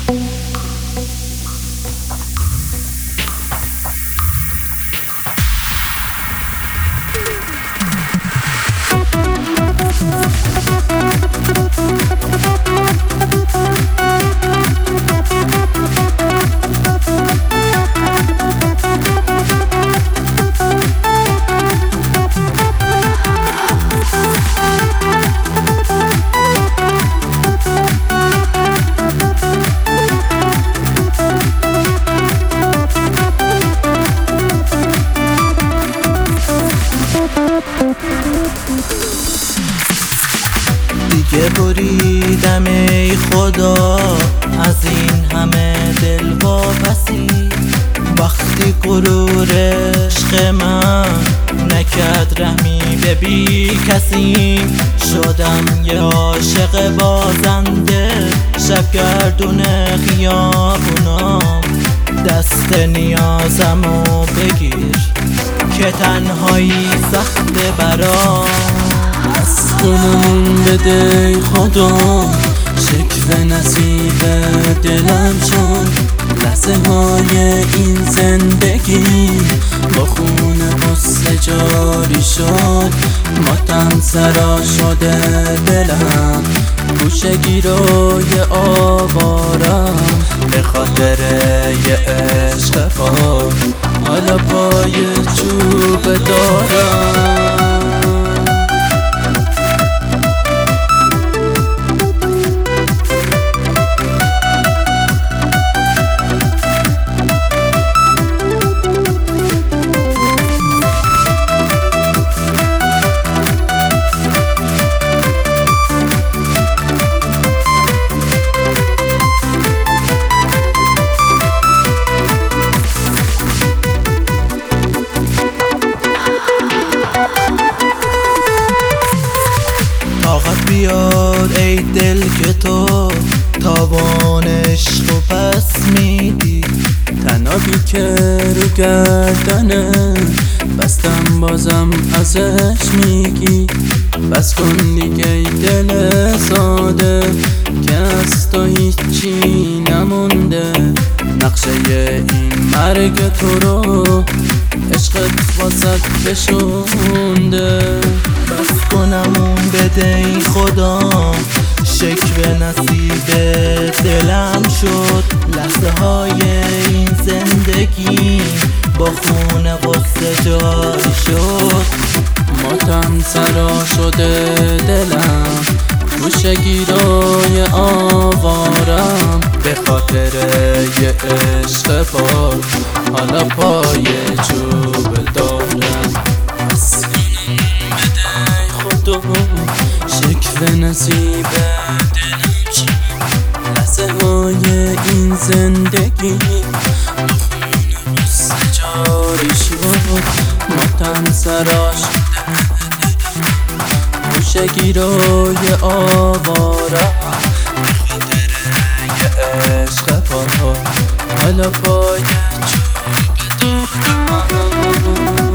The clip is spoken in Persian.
دیگه بریدم ای خدا از این همه دل واپسی، وقتی غرور عشق من نکرد رحمی به بی کسی. شدم یه عاشق بازنده شبگردون خیابونام، دست نیازمو بگیر که تنهایی سخته برام. از خونمون بده ای خدا شکوه نصیب دلم شد. لحظه های این زندگی با خون غصه جاری شد. ماتم سرا شده دلم گوشه گیرای آوارم به خاطر یه عشق پاک حالا پای چوب دارم. طاقت بیار ای دل که تو تاوان عشق و پس میدی. تنابی که رو گردنه بستم بازم ازش میگی. بس کن دیگه ای دل ساده که از تو هیچی نمونده. نقشه این مرگ تو رو عشقت واسط بشونده. بس کنمون بده ای خدا شکوه نصیب دلم شد. لحظه های این زندگی با خون غصه جاری شد. ماتم سرا شده دلم گوشه گیرای آوارم به خاطر یه عشق پاک حالا پای چوب دارم. از بده خدا شکوه نصیب دلم شد. لحظه های این زندگی با خون غصه جاری شد. ماتم سرا شده گوشه گیرای آوارم به خاطر یه عشق پاک حالا پای چوب دارم.